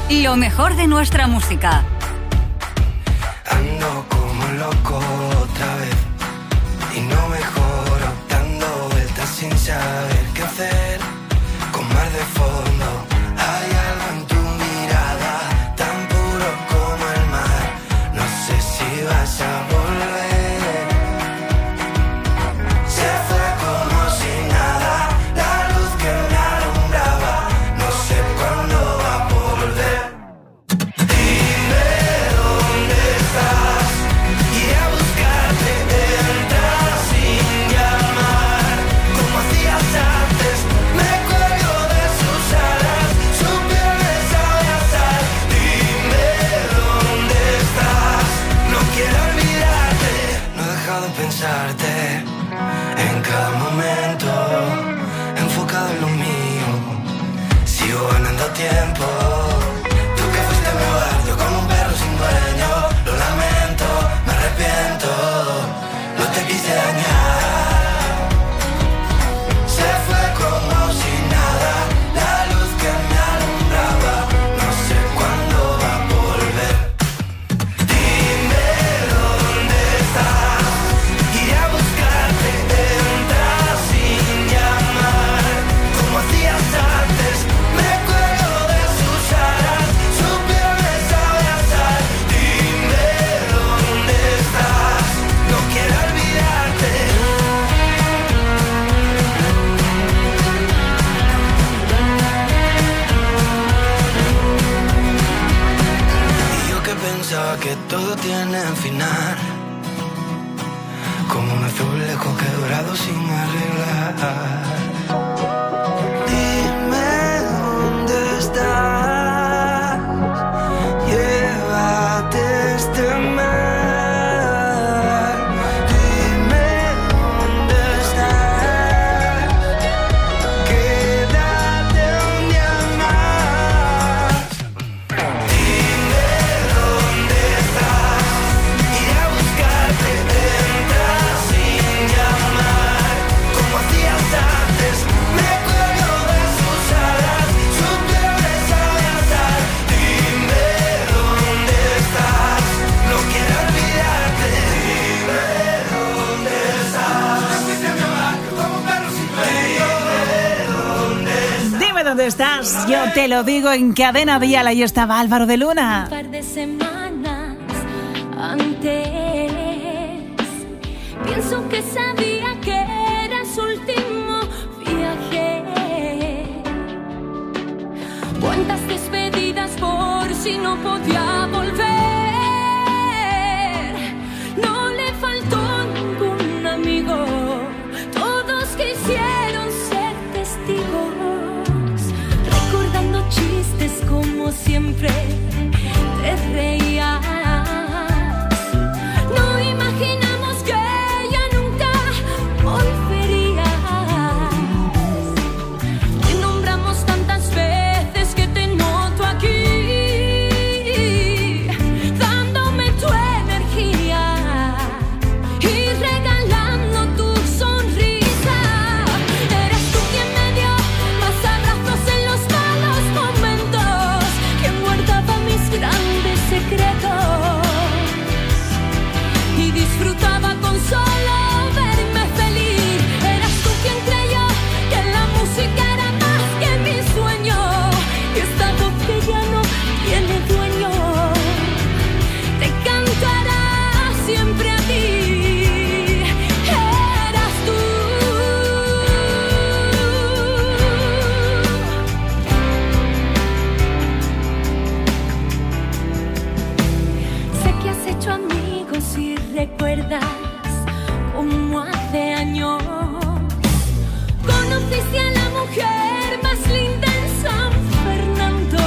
Lo mejor de nuestra música. Ando como loco otra vez y no mejoro, dando vueltas sin saber qué hacer. Con mar de fondo hay algo en tu mirada, tan puro como el mar. No sé si vas a volver. Se fue como si nada, la luz que me alumbraba. No sé cuándo va a volver. Dime dónde estás, iré a buscarte, entrar sin llamar, como hacías antes. Me cuelgo de sus alas, su piel me sabe a sal. Dime dónde estás, no quiero olvidarte. No he dejado de pensarte en cada momento, enfocado en lo mío. Sigo ganando tiempo. Tú que fuiste mi hogar, yo como un perro sin dueño. Lo lamento, me arrepiento, no te quise dañar. Se fue como si nada, la luz que me alumbraba. No sé cuándo va a volver. Dime dónde estás, iré a buscarte, entrar sin llamar, como hacías antes. Me cuelgo de sus alas, su piel me sabe a sal. Dime dónde estás, no quiero olvidarte. Y yo que pensaba que todo tiene final, como un azul lejos que he dorado sin arreglar. Dime dónde estás, llévate este mar. Dime dónde estás, quédate un día más. Dime dónde estás, iré a buscarte, entrar sin llamar, como hacías antes. Me cuelgo de sus alas, su piel me sabe a sal. Dime dónde estás, no quiero olvidarte. Dime dónde estás, fuiste mi hogar, yo como un perro sin dueño. Dime dónde estás, yo te lo digo en Cadena Dial. Ahí estaba Álvaro de Luna. Un par de semanas antes, pienso que sabía que era su último viaje. Cuántas despedidas por si no podía volver. No le faltó ningún amigo, todos quisieron ser testigos, recordando chistes como siempre te reías. No imaginamos que ella nunca volvería. Te nombramos tantas veces que te noto aquí, dándome tu energía y regalando tu sonrisa. Eres tú quien me dio más abrazos en los malos momentos, quien guardaba mis grandes secretos y disfrutaba con solo verme feliz. Eras tú quien creyó que la música era más que mi sueño, y esta voz que ya no tiene dueño te cantará siempre a ti. Eras tú. Sé que has hecho amigos y recuerdas como hace años conociste a la mujer más linda en San Fernando.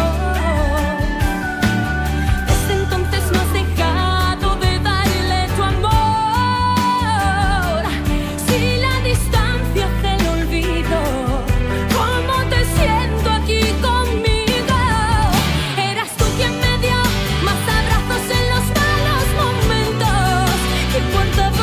Desde entonces no has dejado de darle tu amor. Si la distancia hace el olvido, ¿cómo te siento aquí conmigo? Eras tú quien me dio más abrazos en los malos momentos, que guardaba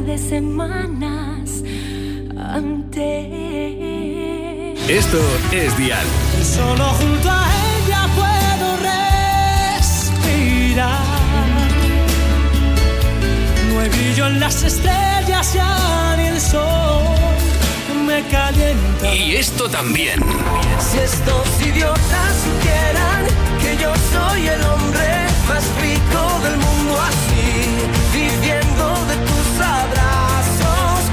de semanas antes. Esto es Dial. Solo junto a ella puedo respirar. No hay brillo en las estrellas, ya ni el sol me calienta. Y esto también. Si estos idiotas supieran que yo soy el hombre más rico del mundo, así, viviendo de tus abrazos,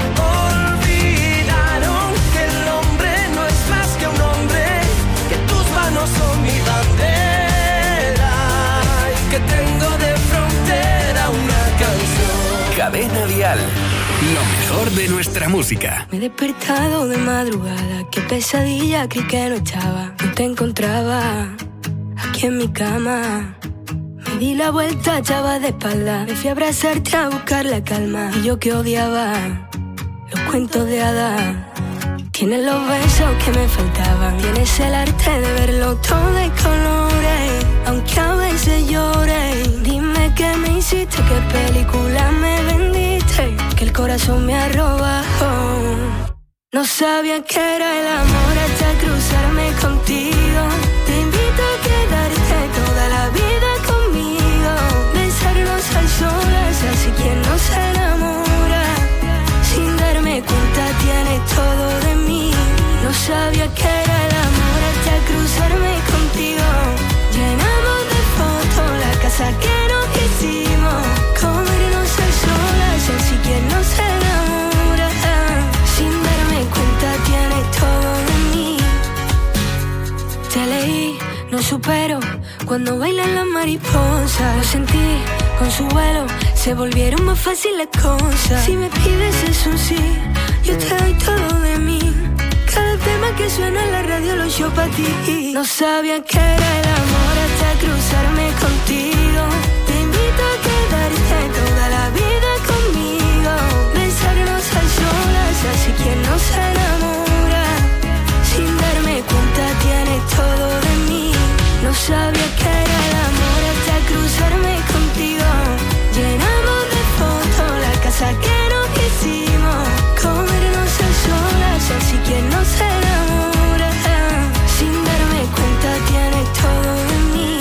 olvidaron que el hombre no es más que un hombre, que tus manos son mi bandera y que tengo de frontera una canción. Cadena Dial. Lo mejor de nuestra música. Me he despertado de madrugada, qué pesadilla, creí que no estaba, no te encontraba aquí en mi cama. Me di la vuelta, echaba de espalda, me fui a abrazarte a buscar la calma. Y yo que odiaba los cuentos de hadas. Tienes los besos que me faltaban, tienes el arte de verlo todo de colores, aunque a veces llore. Dime qué me hiciste, qué película me vendiste, que el corazón me ha robado. No sabía que era el amor hasta cruzarme contigo. Te invito a quedarte toda la vida conmigo, besarnos a solas, así quien no se enamora. Sin darme cuenta tienes todo de mí. No sabía que era el amor hasta cruzarme contigo. Llenamos de fotos la casa que no quisimos, comernos a solas, así quien no se enamora. Sin darme cuenta tienes todo de mí. Te leí, no supero, cuando bailan las mariposas. Lo sentí, con su vuelo se volvieron más fáciles cosas. Si me pides es un sí, yo te doy todo de mí. Cada tema que suena en la radio lo yo pa' ti. No sabía que era el amor hasta cruzarme contigo. Te invito a quedarte toda la vida conmigo, besarnos a solas, así quien no se enamora. Sin darme cuenta tienes todo de mí. No sabía que era el amor hasta cruzarme contigo. Llenamos de fotos la casa que no quisimos, comernos a solas, así quien no se enamora. Sin darme cuenta tienes todo de mí.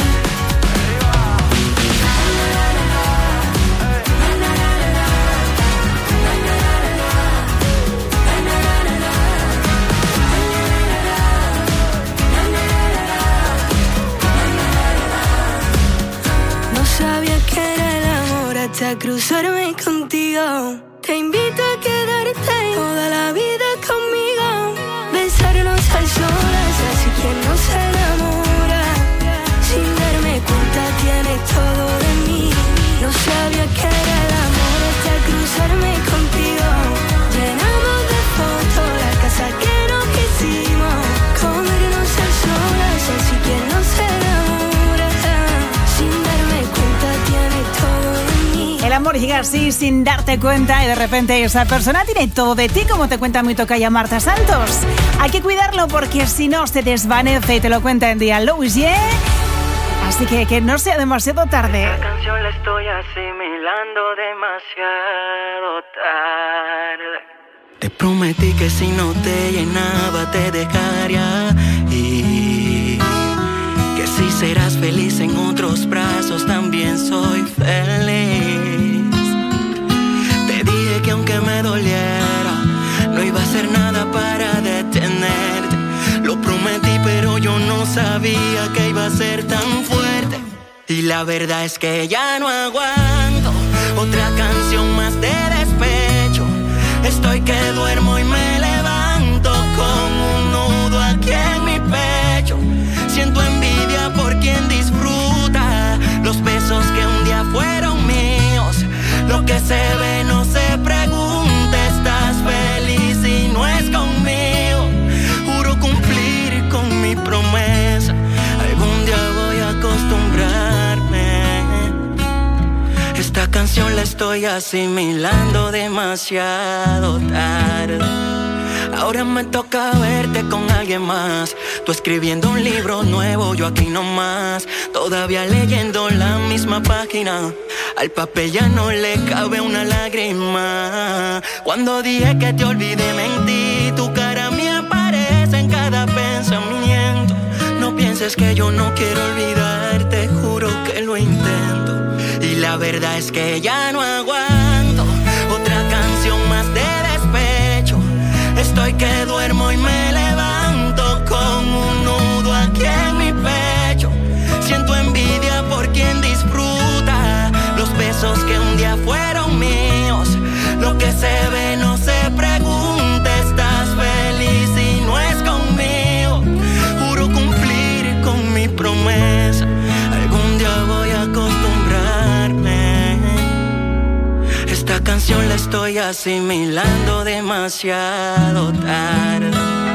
No sabía que era el amor hasta cruzarme contigo. Te invito a quedarte toda la vida conmigo, besarnos a solas, así quien no se enamora. Sin darme cuenta tienes todo de mí. No sabía que era el amor hasta cruzarme contigo. Llenamos de fotos la casa que no quisimos, comernos a solas, así quien no se enamora. Sin darme cuenta tienes todo de mí. El amor llega así sin darte cuenta y de repente esa persona tiene todo de ti, como te cuenta mi tocaya Marta Santos. Hay que cuidarlo porque si no se desvanece, y te lo cuenta en día Louis, así que no sea demasiado tarde. Esta canción la estoy asimilando demasiado tarde. Te prometí que si no te llenaba te dejaría ir, que si serás feliz en otros brazos también soy feliz. Te dije que aunque me doliera no iba a hacer nada para detenerte. Lo prometí pero yo no sabía que iba a ser tan fuerte. Y la verdad es que ya no aguanto otra canción más de despecho. Estoy que duermo y me levanto con un nudo aquí en mi pecho. Siento envidia por quien disfruta los besos que un día fueron míos. Lo que se ve no se pregunta. Estás feliz y no es conmigo. Juro cumplir con mi promesa. Algún día voy a acostumbrarme. Esta canción la estoy asimilando demasiado tarde. Ahora me toca verte con alguien más. Tú escribiendo un libro nuevo, yo aquí nomás. Todavía leyendo la misma página. Al papel ya no le cabe una lágrima. Cuando dije que te olvidé mentí, tu cara me aparece en cada pensamiento. No pienses que yo no quiero olvidarte, juro que lo intento. Y la verdad es que ya no aguanto otra canción más de despecho. Estoy que duermo y me levanto con un nudo aquí en mi pecho. Siento envidia por quien disfruta los besos que un día fueron míos. Lo que se ve no se pregunta. Estás feliz y no es conmigo. Juro cumplir con mi promesa. Algún día voy a acostumbrarme. Esta canción la estoy asimilando demasiado tarde.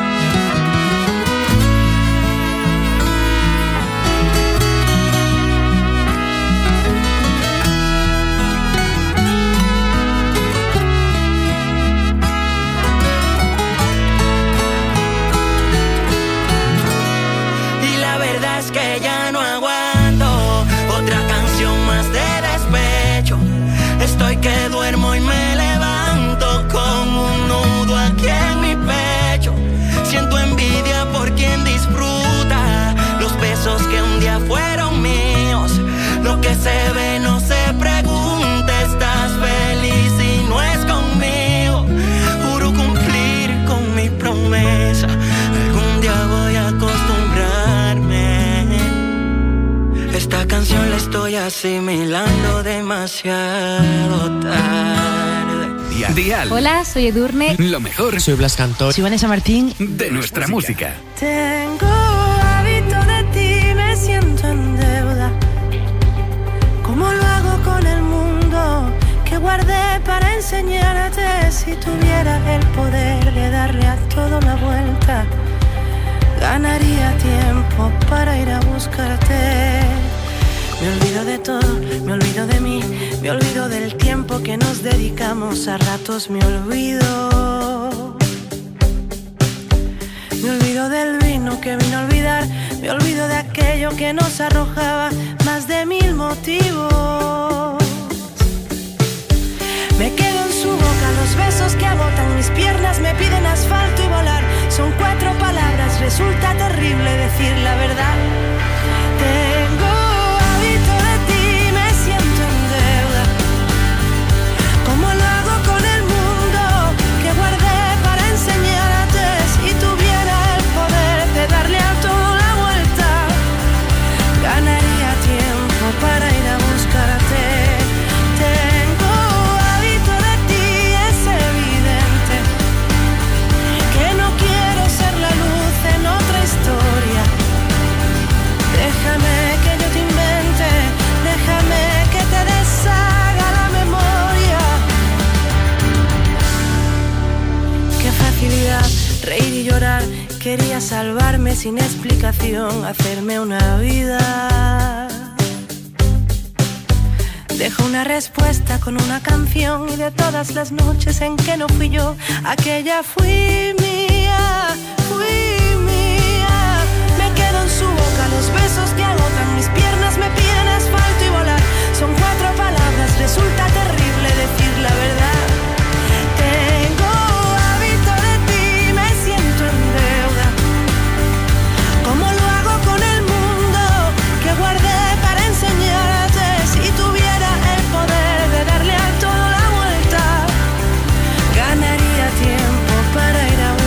Que ya no aguanto otra canción más de despecho. Estoy que duermo y me levanto con un nudo aquí en mi pecho. Siento envidia por quien disfruta los besos que un día fueron míos. Lo que se ve no se pregunta. Estás feliz y no es conmigo. Juro cumplir con mi promesa. Algún día voy a acostumbrarme. Esta canción la estoy asimilando demasiado tarde. Dial. Hola, soy Edurne. Lo mejor. Soy Blas Cantor. Soy Vanessa Martín. De nuestra música. Tengo hábito de ti, me siento en deuda. ¿Cómo lo hago con el mundo que guardé para enseñarte? Si tuviera el poder de darle a todo la vuelta, ganaría tiempo para ir a buscarte. Me olvido de todo, me olvido de mí, me olvido del tiempo que nos dedicamos. A ratos me olvido. Me olvido del vino que vino a olvidar. Me olvido de aquello que nos arrojaba más de 1000 motivos. Me quedo en su boca, los besos que agotan mis piernas me piden asfalto y volar. Son 4 palabras, resulta terrible decir la verdad. Tengo hábito de ti, me siento en deuda. ¿Cómo lo hago con el mundo que guardé para enseñarte? Si tuviera el poder de darle a todo la vuelta, ganaría tiempo para ir a buscarte. Tengo hábito de ti, es evidente que no quiero ser la luz en otra historia. Déjame que yo te invente, déjame que te deshaga la memoria. Qué facilidad, reír y llorar. Quería salvarme sin explicación, hacerme una vida. Dejo una respuesta con una canción y de todas las noches en que no fui yo, aquella fui mía, fui mía. Me quedo en su boca, los besos que agotan mis piernas me piden asfalto y volar. Son 4 palabras, resulta terrible decir la verdad. Tengo hábito de ti, me siento en deuda. ¿Cómo lo hago con el mundo que guardé para enseñarte? Si tuviera el poder de darle a todo la vuelta, ganaría tiempo para ir a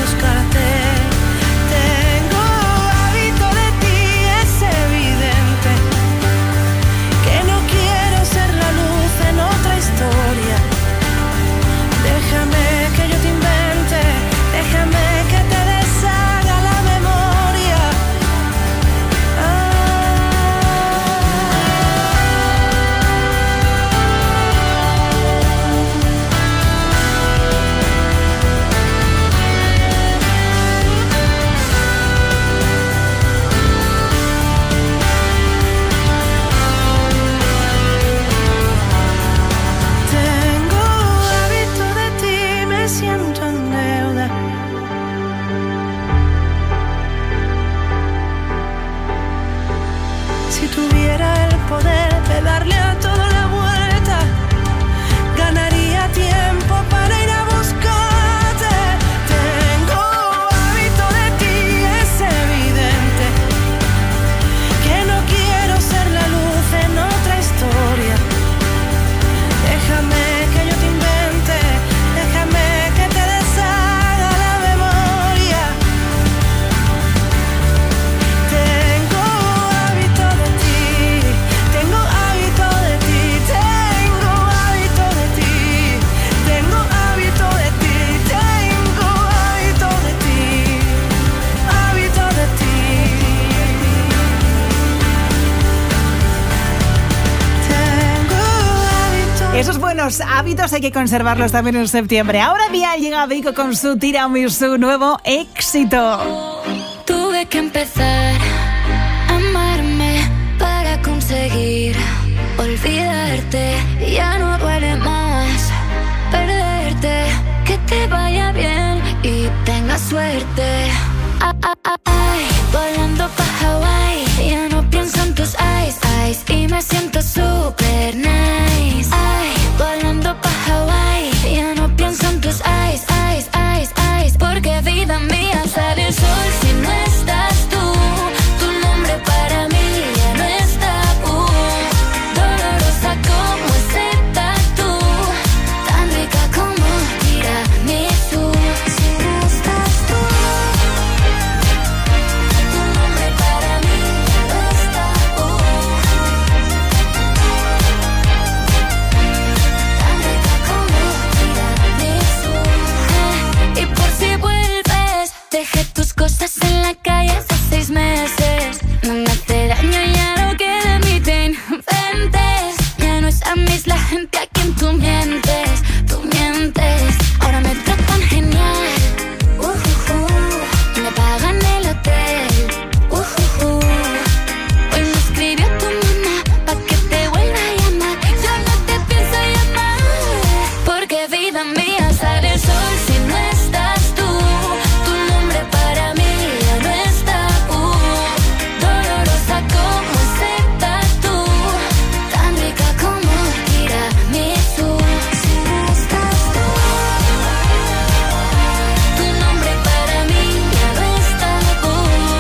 Esos buenos hábitos hay que conservarlos también en septiembre. Ahora bien, llega Vico con su Tiramisu, nuevo éxito. Tuve que empezar a amarme para conseguir olvidarte. Ya no duele más perderte. Que te vaya bien y tengas suerte. Ay, volando pa' Hawaii. Ya no pienso en tus eyes, eyes. Y me siento super nice. Ay, volando pa' Hawaii. Ya no pienso en tus eyes, eyes, eyes, eyes. Porque vida mía sale el sol si no estás tú. Tu nombre para mí ya no es tabú. Dolorosa como ese tatu. Tan rica como tiramisú. Si no estás tú. Tu nombre para mí ya no es tabú. Tan rica como tiramisú. Y por si vuelves, dejé tus cosas en la calle hace 6 meses. No me hace daño, ya no queda en mí, te inventes. Ya no es a mí, es la gente a quien tú mientes. Tú mientes, ahora me tratan genial. Me pagan el hotel. Hoy me escribió tu mamá pa' que te vuelva a llamar. Yo no te pienso llamar, porque vida mía sale el sol si no estás tú. Tu nombre para mí ya no es tabú. Dolorosa como ese tatu. Tan rica como tiramisú. Si no estás tú. Tu nombre para mí ya no es tabú.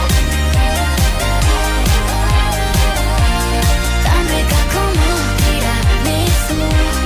Tan rica como tiramisú.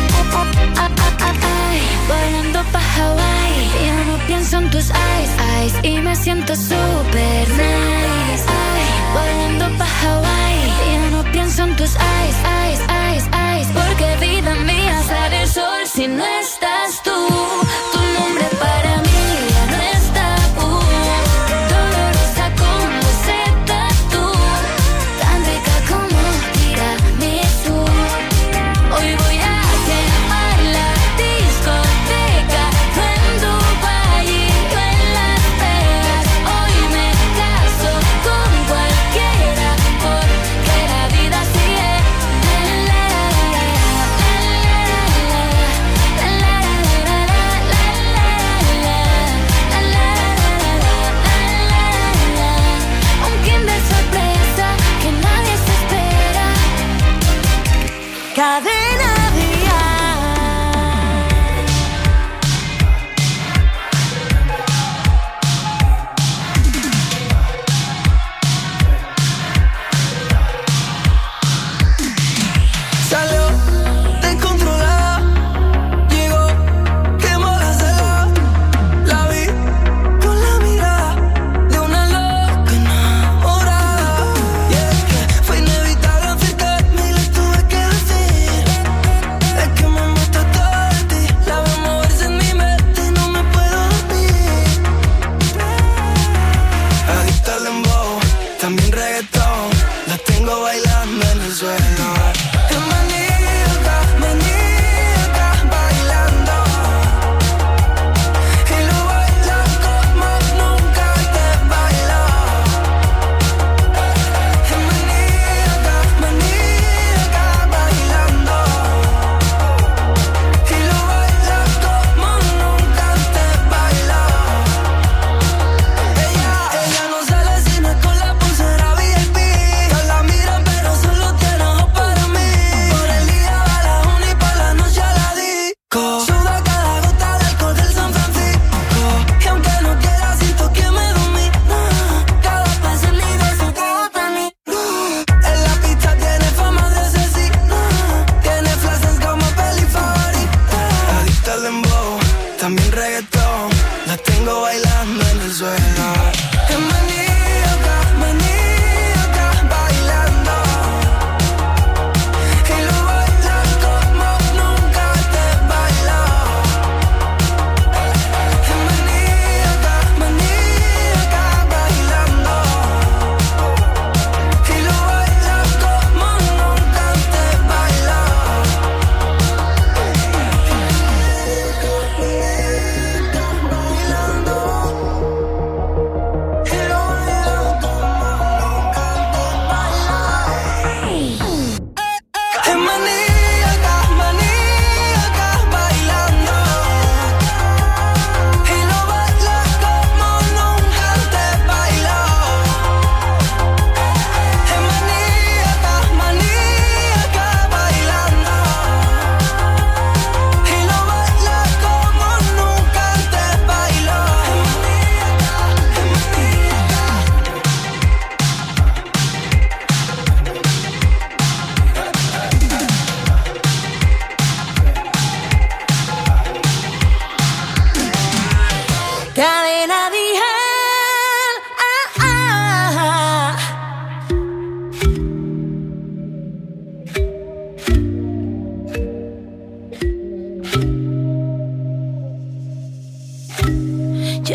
Ay, volando pa' Hawaii. Ya no pienso en tus eyes, eyes. Y me siento super nice. Ay, volando pa' Hawaii. Ya no pienso en tus eyes, eyes, eyes, eyes. Porque vida mía sale el sol si no estás tú. Tu nombre para mí ya no es tabú. Dolorosa como ese tatu. Tan rica como tiramisú. Hoy voy a quemar la discoteca. Tú en Dubái y yo en Las Vegas. Hoy me caso con cualquiera porque la vida sigue. La, la, la, la, la, la, la, la,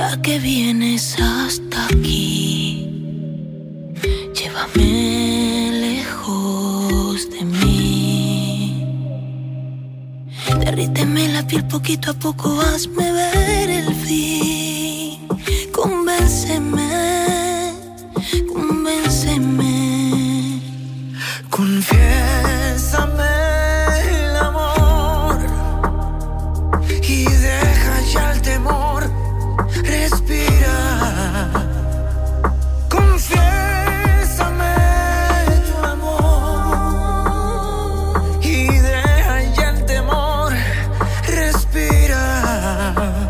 ¿pa' qué vienes hasta aquí? Llévame lejos de mí. Derríteme la piel poquito a poco, hazme ver el fin. Convénceme, convénceme. Confiésame el amor y deja ya el temor. Respira. Confiésame tu amor y deja ya el temor. Respira.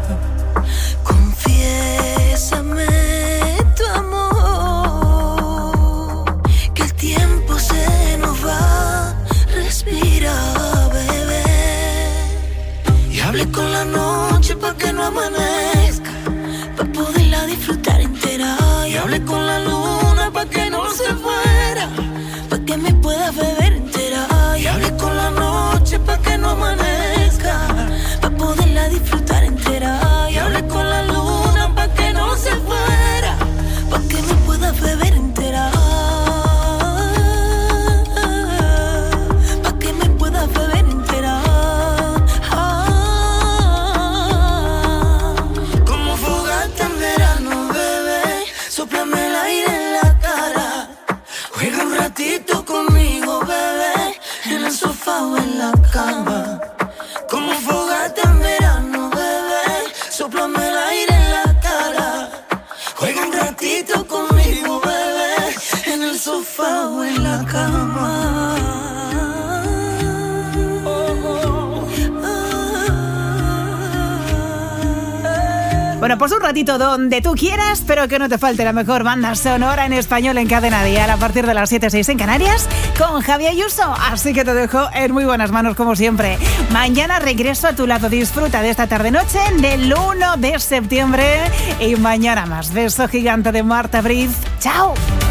Confiésame tu amor, que el tiempo se nos va. Respira, bebé. Y hablé con la noche pa' que no amanezca, Pa' poderla disfrutar entera. y hablé con la luna pa' que no se fuera, Pa' que me puedas beber entera. y hablé con la noche pa' que no amanezca, Pa' poderla disfrutar entera. y hablé con la luna pa' que no se fuera. Pa' que me puedas beber entera. Pa' que me puedas beber entera. Como fogata en verano, bebé, sóplame el aire en la cara. Juega un ratito conmigo, bebé, en el sofá o en la cama. Como fogata en verano, bebé, sóplame el aire en la cara. Juega un ratito conmigo, bebé, en el sofá o en la cama. Bueno, pues un ratito donde tú quieras, pero que no te falte la mejor banda sonora en español en Cadena Dial a partir de las 7:06 en Canarias con Javi Ayuso. Así que te dejo en muy buenas manos como siempre. Mañana regreso a tu lado. Disfruta de esta tarde-noche del 1 de septiembre y mañana más. Beso gigante de Marta Briz. ¡Chao!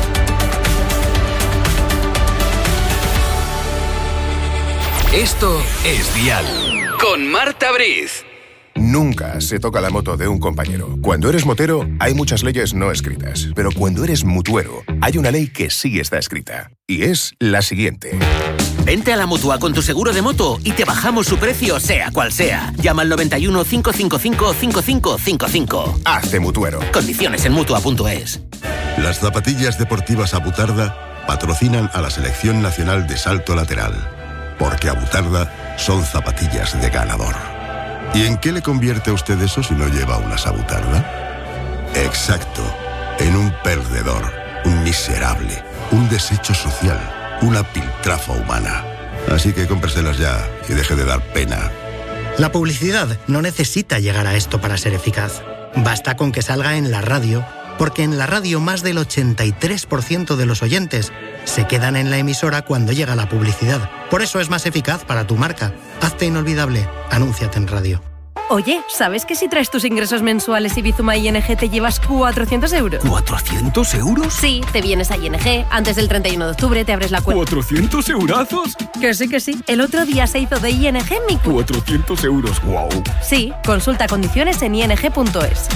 Esto es Dial con Marta Briz. Nunca se toca la moto de un compañero. Cuando eres motero, hay muchas leyes no escritas. Pero cuando eres mutuero, hay una ley que sí está escrita. Y es la siguiente. Vente a la Mutua con tu seguro de moto y te bajamos su precio sea cual sea. Llama al 91 555 5555. Hazte mutuero. Condiciones en Mutua.es. Las zapatillas deportivas Abutarda patrocinan a la Selección Nacional de Salto Lateral. Porque Abutarda son zapatillas de ganador. ¿Y en qué le convierte a usted eso si no lleva una Abutarda? Exacto, en un perdedor, un miserable, un desecho social, una piltrafa humana. Así que cómpreselas ya y deje de dar pena. La publicidad no necesita llegar a esto para ser eficaz. Basta con que salga en la radio, porque en la radio más del 83% de los oyentes se quedan en la emisora cuando llega la publicidad. Por eso es más eficaz para tu marca. Hazte inolvidable. Anúnciate en radio. Oye, ¿sabes que si traes tus ingresos mensuales y Bizuma ING te llevas 400 euros? ¿400 euros? Sí, te vienes a ING, antes del 31 de octubre te abres la cuenta. ¿400 eurazos? Que sí, que sí. El otro día se hizo de ING mi cuenta. 400 euros, wow. Sí, consulta condiciones en ing.es.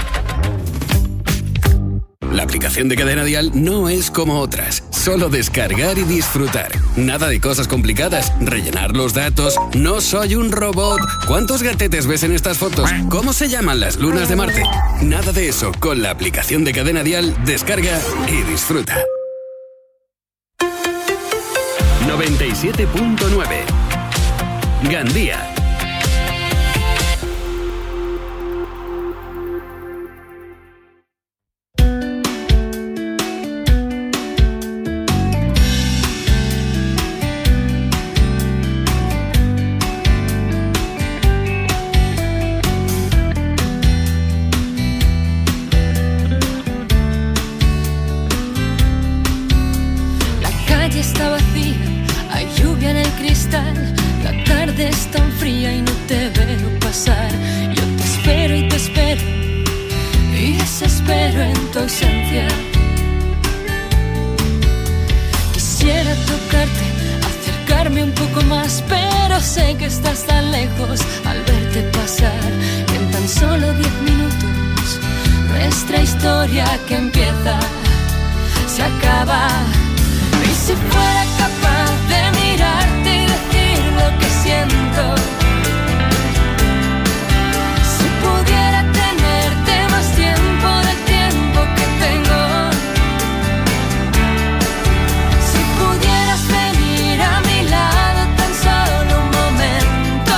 La aplicación de Cadena Dial no es como otras. Solo descargar y disfrutar. Nada de cosas complicadas. Rellenar los datos. No soy un robot. ¿Cuántos gatetes ves en estas fotos? ¿Cómo se llaman las lunas de Marte? Nada de eso. Con la aplicación de Cadena Dial, descarga y disfruta. 97.9 Gandía. Está vacía, hay lluvia en el cristal. La tarde es tan fría y no te veo pasar. Yo te espero y desespero en tu ausencia. Quisiera tocarte, acercarme un poco más, pero sé que estás tan lejos al verte pasar. Que en tan solo 10 minutos nuestra historia que empieza se acaba. Y si fuera capaz de mirarte y decir lo que siento, si pudiera tenerte más tiempo del tiempo que tengo, si pudieras venir a mi lado tan solo un momento,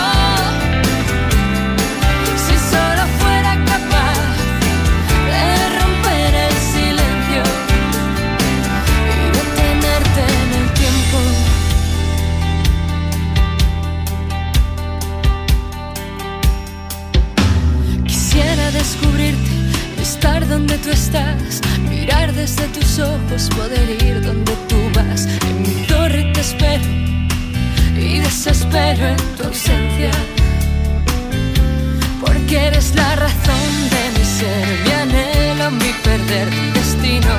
si solo fuera capaz de romper el silencio y detenerte en el tiempo. Quisiera descubrirte, estar donde tú estás, mirar desde tus ojos, poder ir donde tú vas. En mi torre te espero y desespero en tu ausencia, porque eres la razón de mi ser, mi anhelo, mi perder, mi destino.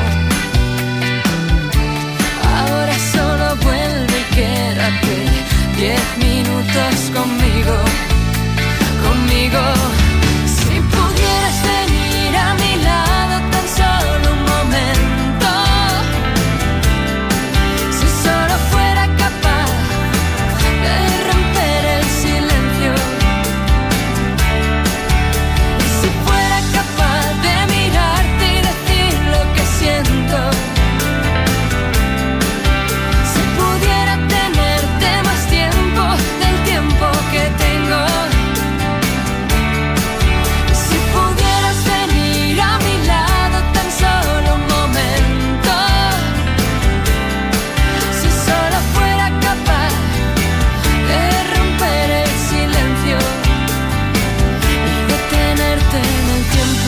Ahora solo vuelve y quédate 10 minutos conmigo, conmigo. Si pudieras venir a mi lado tan solo un momento, si solo fuera capaz de romper el silencio, si fuera capaz de mirarte y decir lo que siento, si pudiera tenerte más tiempo del tiempo que tengo, si pudieras venir a mi lado tan solo un momento, si solo fuera capaz de romper el silencio y detenerte en el tiempo.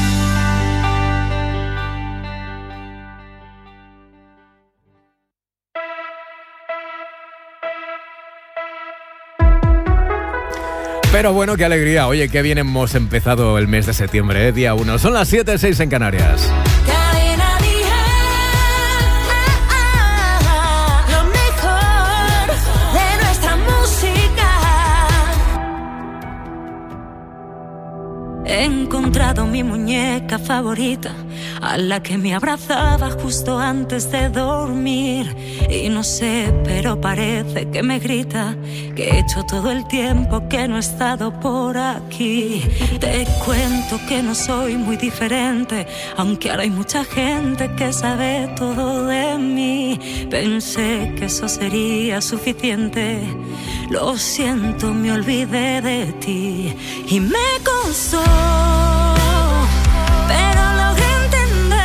Pero bueno, qué alegría. Oye, qué bien hemos empezado el mes de septiembre, día 1. Son las 7:06 en Canarias. Cadena Dial, lo mejor de nuestra música. He encontrado mi muñeca favorita, a la que me abrazaba justo antes de dormir. Y no sé, pero parece que me grita que he hecho todo el tiempo que no he estado por aquí. Te cuento que no soy muy diferente, aunque ahora hay mucha gente que sabe todo de mí. Pensé que eso sería suficiente. Lo siento, me olvidé de ti y me costó, pero logré entender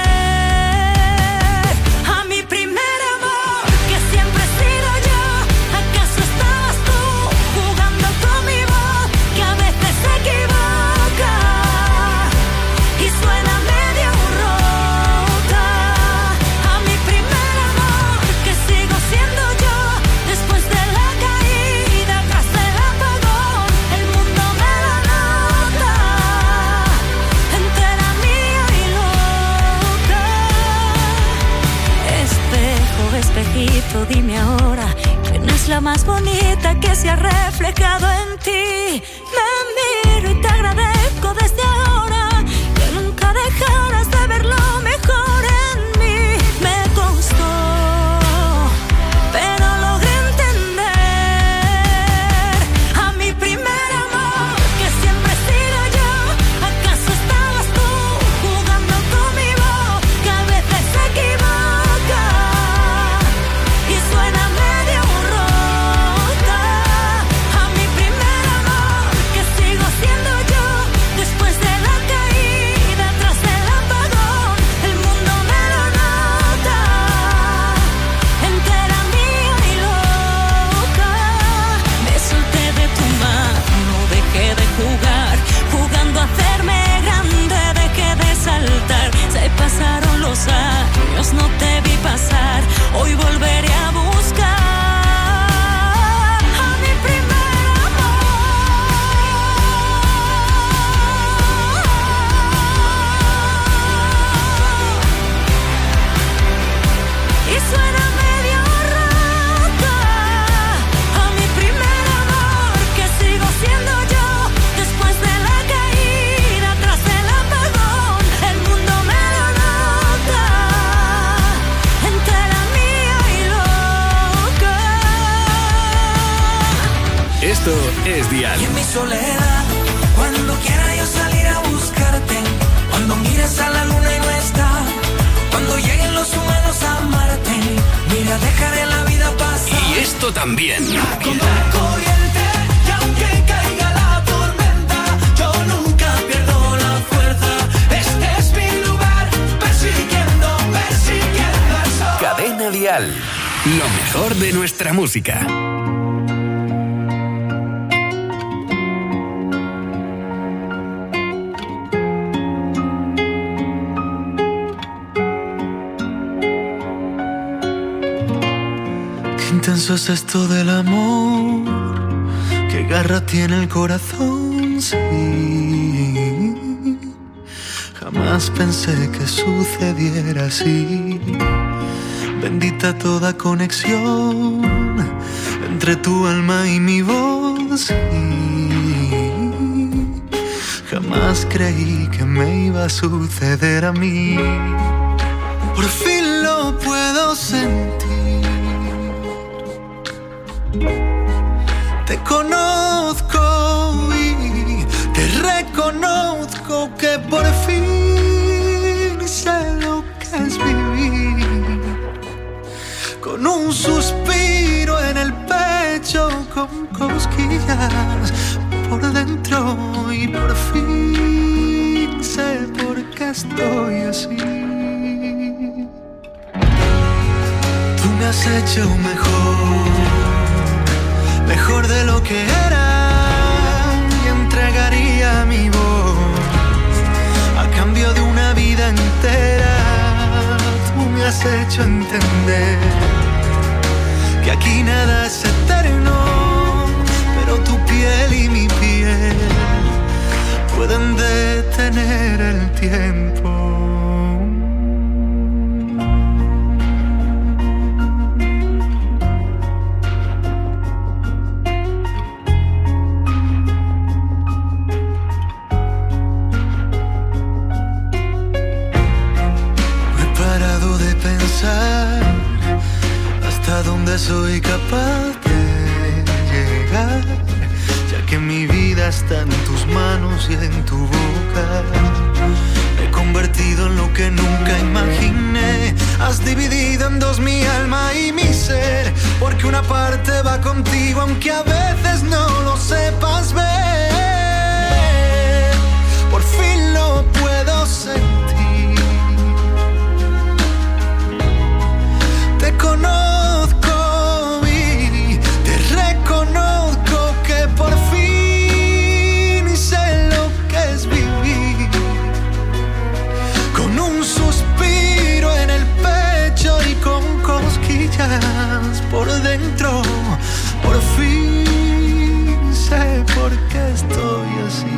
a mi primer amor, que siempre he sido yo. ¿Acaso estabas tú jugando con mi voz, que a veces se equivoca y suena medio rota? A mi primer amor, que sigo siendo yo después de la caída, tras el apagón, el mundo me da nota, entera mía y loca. Espejo, espejito, dime ahora, ¿quién es la más bonita que se ha reflejado en ti? Me miro y te agradezco desde ahora que nunca dejaras de ver lo mejor en mí. Me costó, pero logré entender a mi primer amor, que siempre he sido yo. ¿Acaso estabas tú jugando con mi voz, que a veces se equivoca y suena medio rota? A mi primer amor, que sigo es Dial. Y en mi soledad, cuando quiera yo salir a buscarte, cuando mires a la luna y no está, cuando lleguen los humanos a amarte, mira, dejaré la vida pasar. Y esto también. Con la corriente, y aunque caiga la tormenta, yo nunca pierdo la fuerza. Este es mi lugar, persiguiendo el sol. Cadena Dial, lo mejor de nuestra música. Intenso es esto del amor, qué garra tiene el corazón, sí. Jamás pensé que sucediera así. Bendita toda conexión entre tu alma y mi voz, sí. Jamás creí que me iba a suceder a mí. Por fin lo puedo sentir. Te conozco y te reconozco que por fin sé lo que es vivir. Con un suspiro en el pecho, con cosquillas por dentro, y por fin sé por qué estoy así. Tú me has hecho mejor de lo que era, y entregaría mi voz a cambio de una vida entera. Tú me has hecho entender que aquí nada es eterno, pero tu piel y mi piel pueden detener el tiempo. Hasta dónde soy capaz de llegar, ya que mi vida está en tus manos y en tu boca. Me he convertido en lo que nunca imaginé. Has dividido en dos mi alma y mi ser, porque una parte va contigo aunque a veces no lo sepas ver. Por fin lo puedo sentir. Te conozco y te reconozco que por fin sé lo que es vivir. Con un suspiro en el pecho y con cosquillas por dentro, por fin sé por qué estoy así.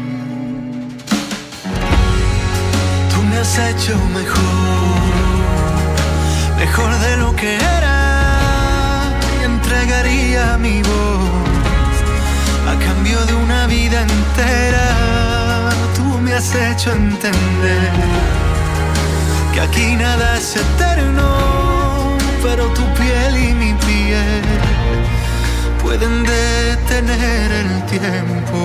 Tú me has hecho mejor de lo que era, y entregaría mi voz a cambio de una vida entera. Tú me has hecho entender que aquí nada es eterno, pero tu piel y mi piel pueden detener el tiempo.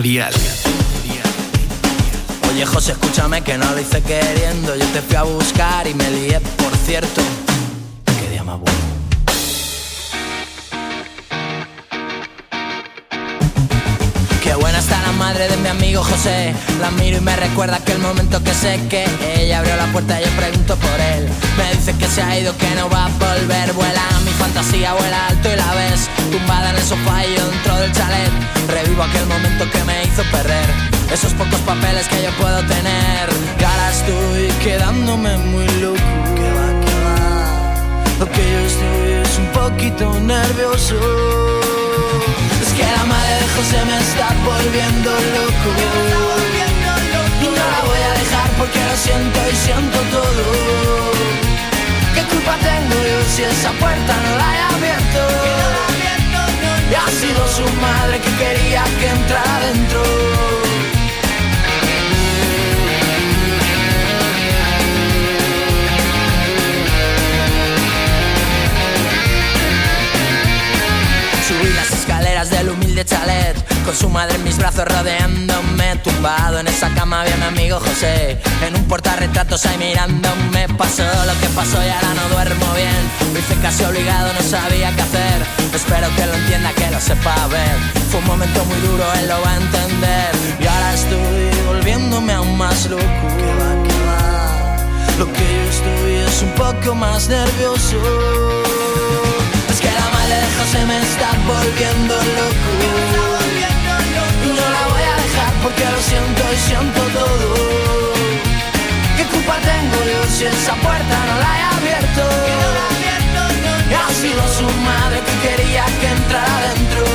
Dial. Oye, José, escúchame que no lo hice queriendo. Yo te fui a buscar y me lié, por cierto. Qué día más bueno. Qué buena está la madre de mi amigo José. La miro y me recuerda aquel momento que sé que ella abrió la puerta y yo pregunto por él. Me dice que se ha ido, que no va a volver. Vuela mi fantasía, vuela alto y la ves tumbada en el sofá y yo dentro del chalet. Revivo aquel momento que me hizo perder esos pocos papeles que yo puedo tener. Y ahora estoy quedándome muy loco. Que va. Lo que yo estoy es un poquito nervioso. Es que la madre de José me está volviendo loco. Y no la voy a dejar porque lo siento y siento todo. ¿Qué culpa tengo yo si esa puerta no la he abierto? Y ha sido su madre que quería que entrara dentro. Subí las escaleras del humilde chalet, con su madre en mis brazos rodeándome. Tumbado en esa cama había mi amigo José, en un portarretratos ahí mirándome. Pasó lo que pasó y ahora no duermo bien. Lo hice casi obligado, no sabía qué hacer. Espero que lo entienda, que lo sepa ver. Fue un momento muy duro, él lo va a entender. Y ahora estoy volviéndome aún más loco. Que va. Lo que yo estoy es un poco más nervioso. Es que la madre de José me está volviendo loco. Y no la voy a dejar porque lo siento y siento todo. ¿Qué culpa tengo yo si esa puerta no la he abierto? Y ha sido su madre que quería que entrara dentro.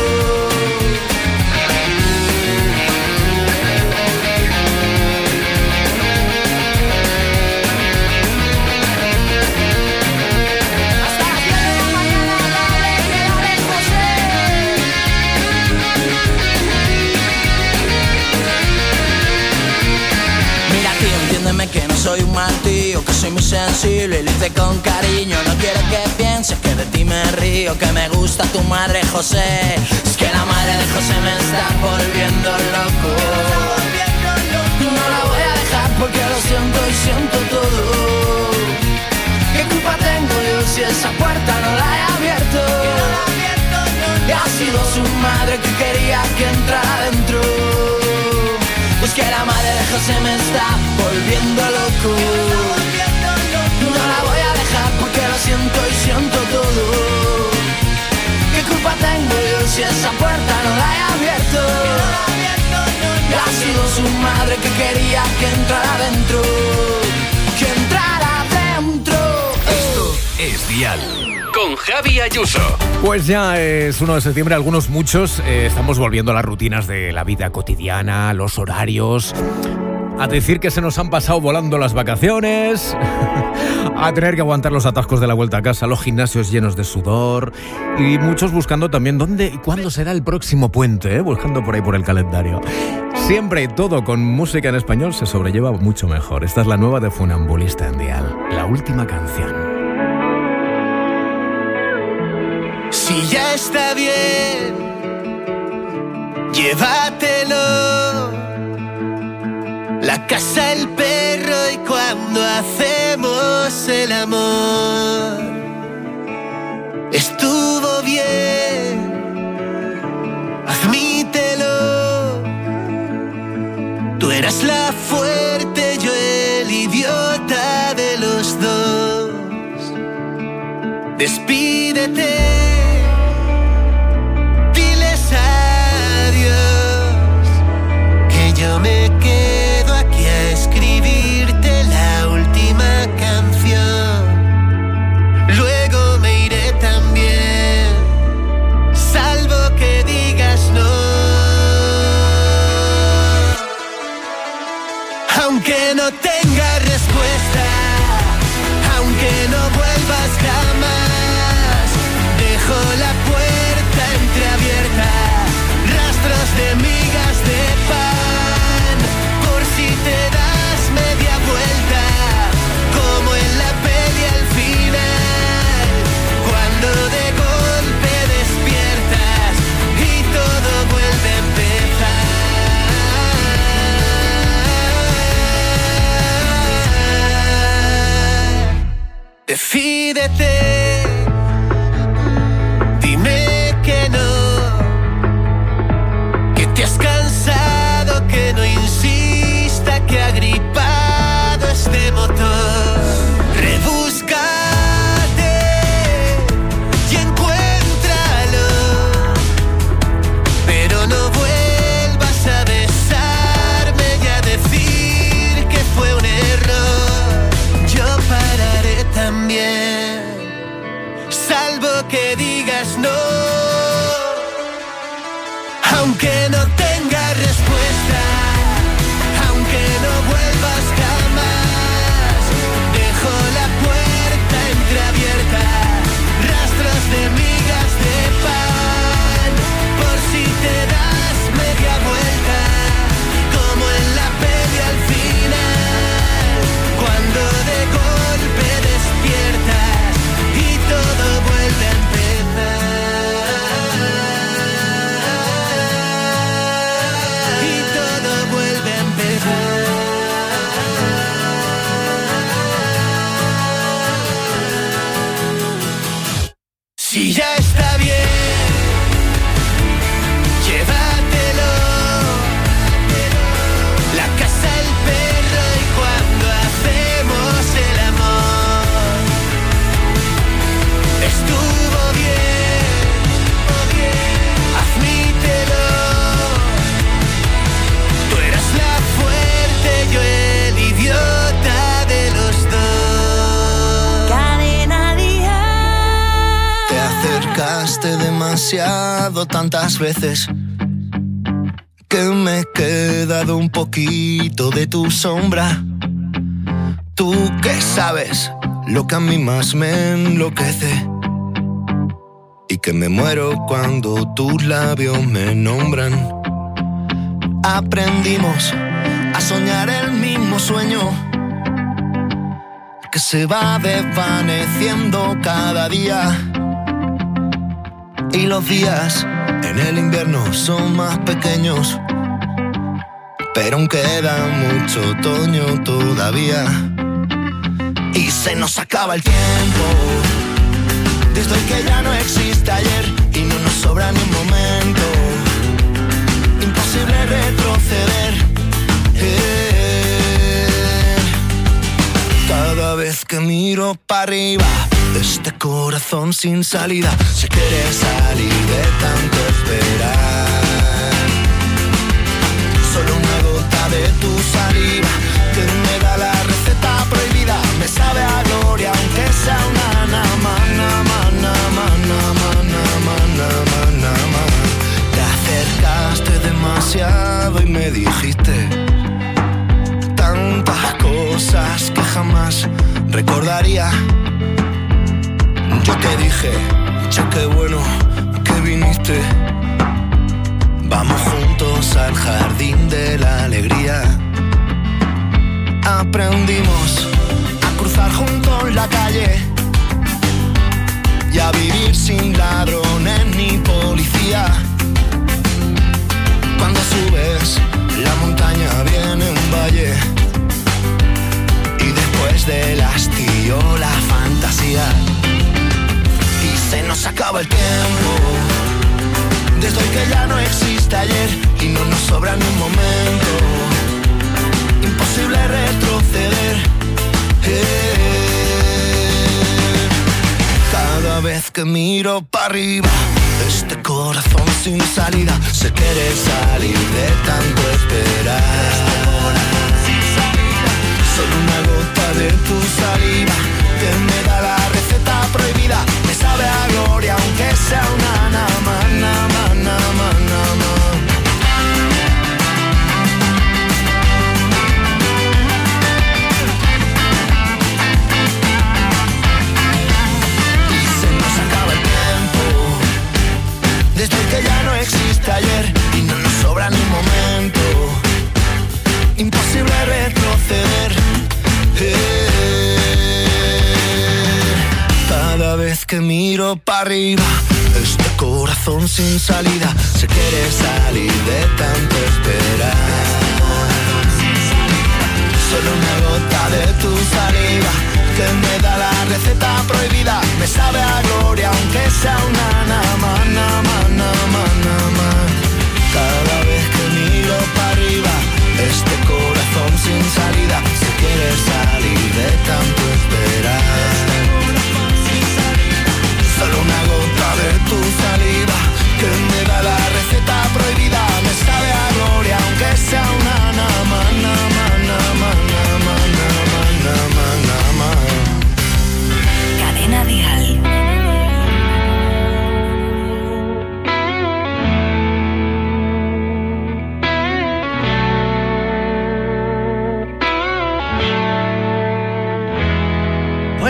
Que no soy un mal tío, que soy muy sensible y lo hice con cariño. No quiero que pienses que de ti me río, que me gusta tu madre José. Es que la madre de José me está volviendo loco. No la voy a dejar porque lo siento y siento todo. ¿Qué culpa tengo yo si esa puerta no la he abierto? Y ha sido su madre que quería que entrara dentro. Pues que la madre de José me está volviendo loco. No la voy a dejar porque lo siento y siento todo. ¿Qué culpa tengo yo si esa puerta no la he abierto? Y ha sido su madre que quería que entrara dentro. Que entrara dentro. Esto es Dial. Con Javi Ayuso. Pues ya es 1 de septiembre, muchos, estamos volviendo a las rutinas de la vida cotidiana, los horarios, a decir que se nos han pasado volando las vacaciones, a tener que aguantar los atascos de la vuelta a casa, los gimnasios llenos de sudor y muchos buscando también dónde y cuándo será el próximo puente, buscando por ahí por el calendario. Siempre y todo con música en español se sobrelleva mucho mejor. Esta es la nueva de Funambulista en Dial, la última canción. Si ya está bien, llévatelo. La casa, el perro y cuando hacemos el amor. Estuvo bien, admítelo. Tú eras la fuerte, yo el idiota de los dos. Despídete. Yo me quedo aquí a escribirte la última canción. Luego me iré también, salvo que digas no. Aunque no tengas respuesta, aunque no vuelvas jamás, dejo Decídete, dime que no, que te has cansado, que no insista, que ha gripado este motor. Rebúscate y encuéntralo, pero no vuelvas a besarme y a decir que fue un error. Yo pararé también, salvo que digas no, aunque no tenga respuesta, aunque no vuelvas jamás. Dejo la puerta entreabierta, rastros de migas de pan, por si te das media vuelta, como en la peli al final, cuando de golpe despiertas y todo vuelve a empezar, y todo vuelve a empezar. Si ya está bien, llévatelo, la casa, el perro y cuando hacemos el amor. Estuvo bien, admítelo. Tú eras la fuerte, yo el idiota de los dos. Cadena Te acercaste demasiado tantas veces que me he quedado un poquito de tu sombra. Tú que sabes lo que a mí más me enloquece y que me muero cuando tus labios me nombran. Aprendimos a soñar el mismo sueño que se va desvaneciendo cada día. Y los días en el invierno son más pequeños, pero aún queda mucho otoño todavía. Y se nos acaba el tiempo, desde el que ya no existe ayer, y no nos sobra ni un momento. Imposible retroceder. Cada vez que miro para arriba, este corazón sin salida se quiere salir de tanto esperar. Solo una gota de tu saliva que me da la receta prohibida. Me sabe a gloria aunque sea una Te acercaste demasiado y me dijiste tantas cosas que jamás recordaría. Yo te dije, che, qué bueno que viniste. Vamos juntos al jardín de la alegría. Aprendimos a cruzar juntos la calle y a vivir sin ladrones ni policía. Cuando subes la montaña viene un valle y después del hastío la fantasía. Y se nos acaba el tiempo, desde el que ya no existe ayer, y no nos sobra ni un momento. Imposible retroceder. Cada vez que miro para arriba, este corazón sin salida se quiere salir de tanto esperar. Solo una gota de tu saliva que me da la receta prohibida. Me sabe a gloria aunque sea una Y se nos acaba el tiempo, desde el que ya no existe ayer, y no nos sobra ni un momento. Imposible retroceder. Cada vez que miro para arriba, este corazón sin salida se quiere salir de tanto esperar. Solo una gota de tu saliva que me da la receta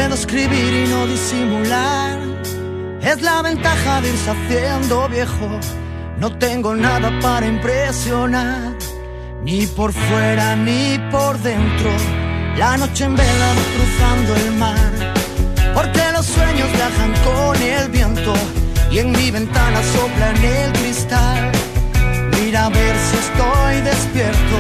puedo escribir y no disimular. Es la ventaja de irse haciendo viejo. No tengo nada para impresionar, ni por fuera ni por dentro. La noche en vela cruzando el mar, porque los sueños viajan con el viento y en mi ventana sopla en el cristal. Mira a ver si estoy despierto.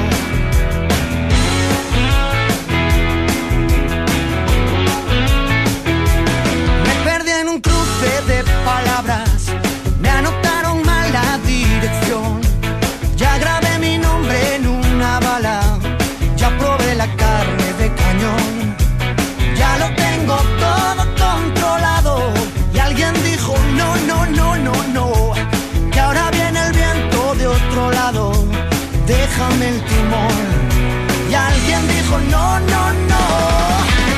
Me perdí en un cruce de palabras, me anotaron mal la dirección. Ya grabé mi nombre en una bala, ya probé la carne de cañón. Ya lo tengo todo controlado y alguien dijo no, no, no, no, no, que ahora viene el viento de otro lado, déjame el timón. Y alguien dijo no, no, no.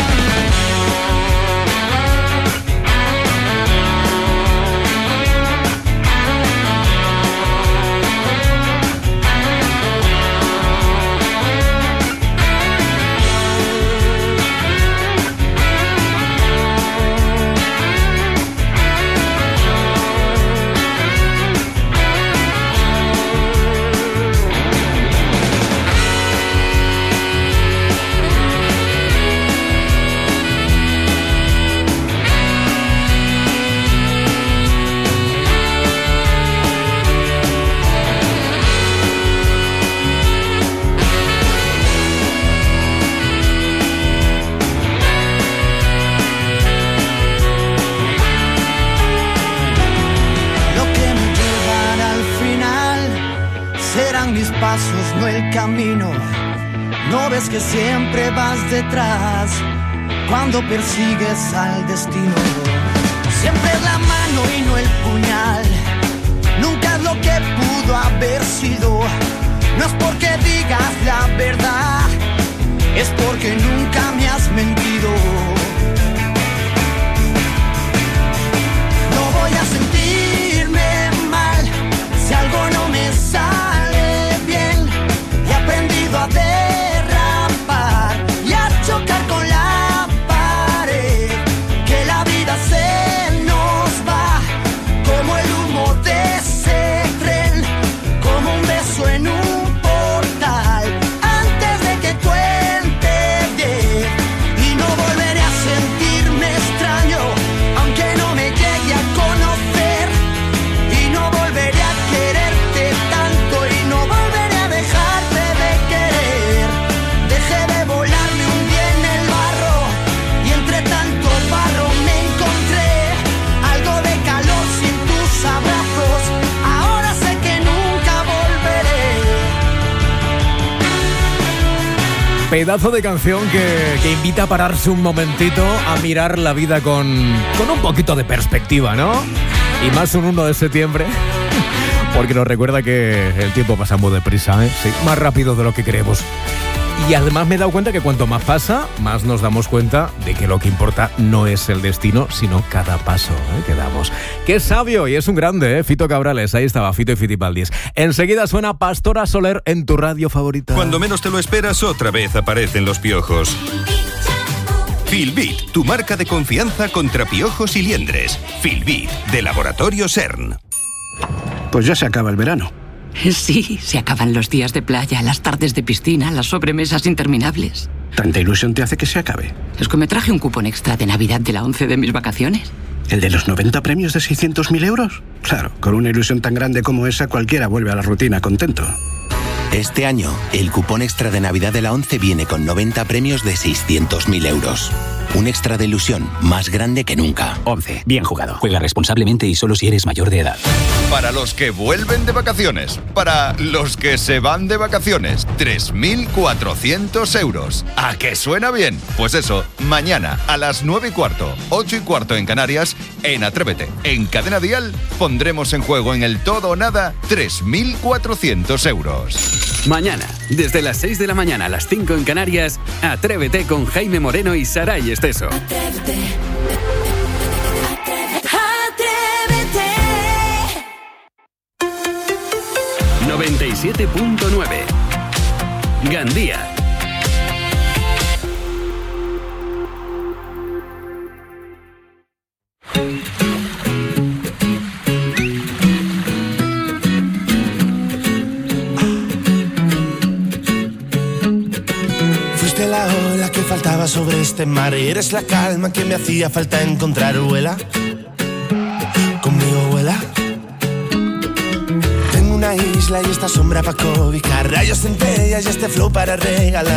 Pasos, no el camino. No ves que siempre vas detrás cuando persigues al destino. Siempre es la mano y no el puñal. Nunca es lo que pudo haber sido. No es porque digas la verdad, es porque nunca me has mentido. No voy a sentirme mal si algo no me sale. A derrapar y a chocar con la pared, que la vida se nos va como el humo de ese tren, como un beso en un portal antes de que cuente 10. Y no volveré a sentirme extraño aunque no me llegue a conocer, y no volveré a quererte tanto, y no volveré a dejarte de querer. Dejé de volarme un día en el barro y entre tanto barro me encontré algo de calor sin tus abrazos. Ahora sé que nunca volveré. Pedazo de canción que invita a pararse un momentito a mirar la vida con un poquito de perspectiva, ¿no? Y más un 1 de septiembre. Porque nos recuerda que el tiempo pasa muy deprisa, ¿eh? Sí, más rápido de lo que creemos. Y además me he dado cuenta que cuanto más pasa, más nos damos cuenta de que lo que importa no es el destino, sino cada paso que damos. ¡Qué sabio! Y es un grande, ¿eh? Fito Cabrales, ahí estaba, Fito y Fitipaldis. Enseguida suena Pastora Soler en tu radio favorita. Cuando menos te lo esperas, otra vez aparecen los piojos. Filbit, tu marca de confianza contra piojos y liendres. Filbit, de Laboratorio CERN. Pues ya se acaba el verano. Sí, se acaban los días de playa, las tardes de piscina, las sobremesas interminables. ¿Tanta ilusión te hace que se acabe? Es que me traje un cupón extra de Navidad de la 11 de mis vacaciones. ¿El de los 90 premios de 600.000 euros? Claro, con una ilusión tan grande como esa, cualquiera vuelve a la rutina contento. Este año, el cupón extra de Navidad de la 11 viene con 90 premios de 600.000 euros. Un extra de ilusión más grande que nunca. 11. Bien jugado. Juega responsablemente y solo si eres mayor de edad. Para los que vuelven de vacaciones, para los que se van de vacaciones, 3.400 euros. ¿A que suena bien? Pues eso, mañana a las 9:15, 8:15 en Canarias, en Atrévete, en Cadena Dial, pondremos en juego en el todo o nada 3.400 euros. Mañana, desde las 6 de la mañana a las 5 en Canarias, Atrévete con Jaime Moreno y Saray Esteso. Atrévete. 97.9 Gandía. que la ola que faltaba sobre este mar. Y eres la calma que me hacía falta encontrar. Vuela, conmigo vuela. Tengo una isla y esta sombra para cobijar. Rayos, centellas y este flow para regalar.